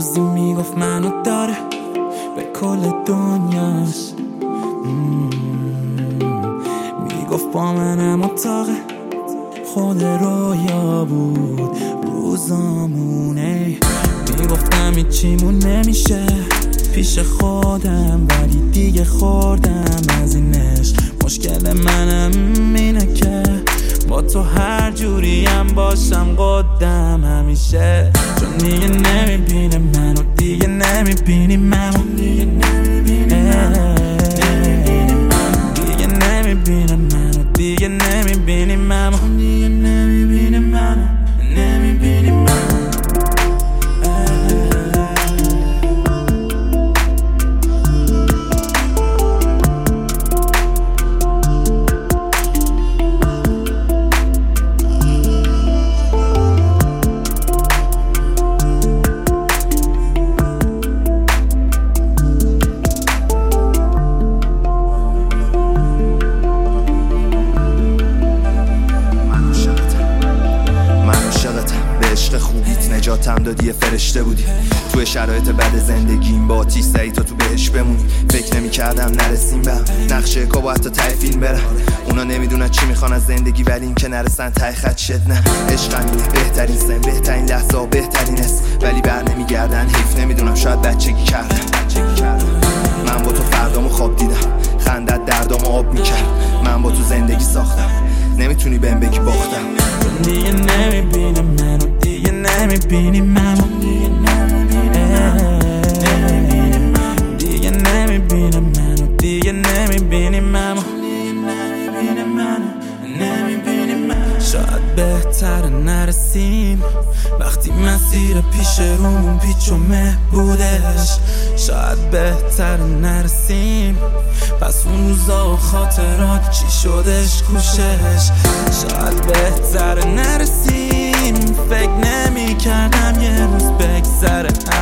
روزی میگفت منو داره به کل دنیاش، میگفت با منم اتاقه خود رویا بود روزامونه. میگفتم هیچیمون نمیشه پیش خودم، ولی دیگه خوردم از اینش. مشکل منم اینه که با تو هر جوریم باشم قدم همیشه، چون دیگه نمیبینه منو، دیگه نمیبینی منو، دیگه نمیبینه منو، دیگه نمیبینه منو، دیگه نمیبینی منو، دیگه نمیبینه منو، نمیبینی منو. نجاتم دادی، یه فرشته بودی توی شرایط بد زندگیم، با آتیش زدی تا تو بهش بمونی. فکر نمی کردم نرسیم به نقشه کا با حتی ته فیلم برم. اونا نمیدونن چی میخوان از زندگی، ولی این که نرسن ته خط شد. نه عشق همینه، بهترین سن، بهترین لحظه ها، بهترین است، ولی بر نمیگردن. حیف نمیدونم، شاید بچگی کردم. من با تو فردامو خواب دیدم، خندت دردامو آب میکرد. من با تو زندگی ساختم، نمیتونی بهم بگی باختم. دیگه نمیبینه منو، دیگه نمیبینی منو، دیگه نمیبینی منو، دیگه نمیبینه منو، دیگه نمیبینی منو، نمیبینی منو، نمیبینی منو. شاید بهتر نرسیم وقتی مسیر پیش رومون پیچ و مه بودش. شاید بهتر نرسیم پس اون روزا و خاطرات چی شدش کوشش. شاید بهتر نرسیم، فکر نمی کردم یه روز بگذره